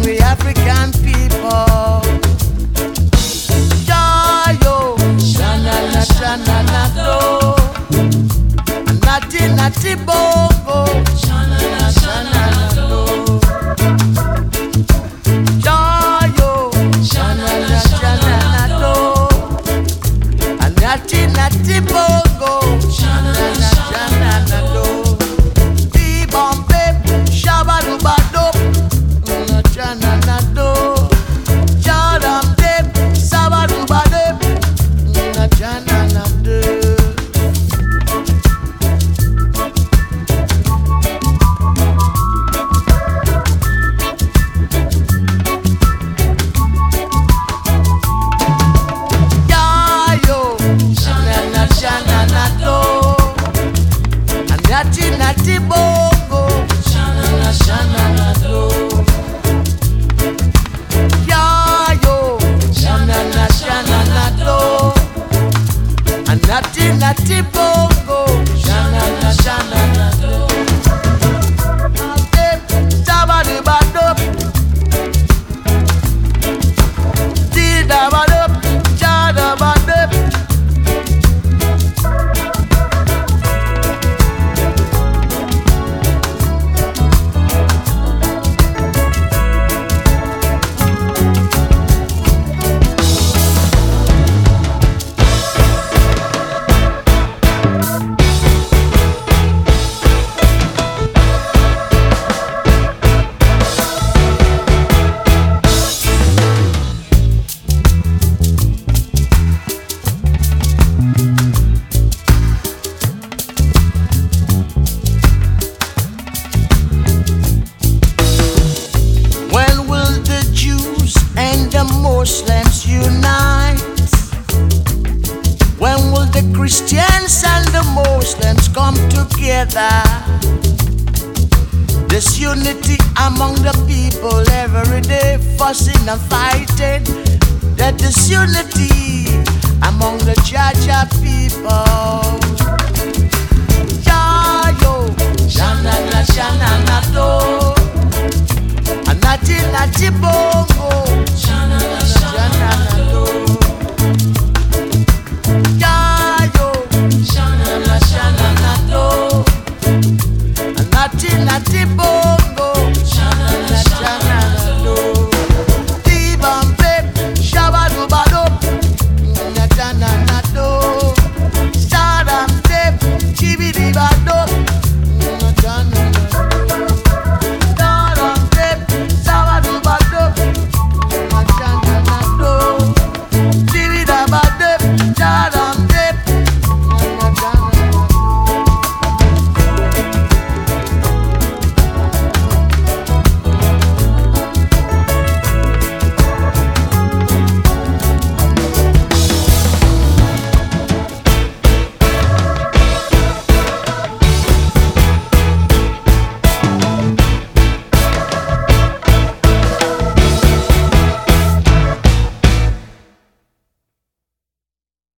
we African people. Yo, shanana, shanana, do. Nati, nati, bongo. Shanana, shanana, do. Yo, shanana, shanana, do. Nati, nati, bongo. Shanana, shanana, do. Di-bombe, shabba-dubba-do. Shanana, do. Jadam-de, sabba-dubba-de. Shanana, do. Nati nati bongo, shanana shanana do. Ya yo, shanana shanana do. Nati nati bongo, shanana shanana do. Sabba-dubba-do, di-dabba-do, ja-dabba-do. Muslims unite? When will the Christians and the Muslims come together? This unity among the people every day fussing and fighting. That this unity among the Jaja people. Yo, shanana shanana do. Nati nati bongo. Shanana, shanana, do.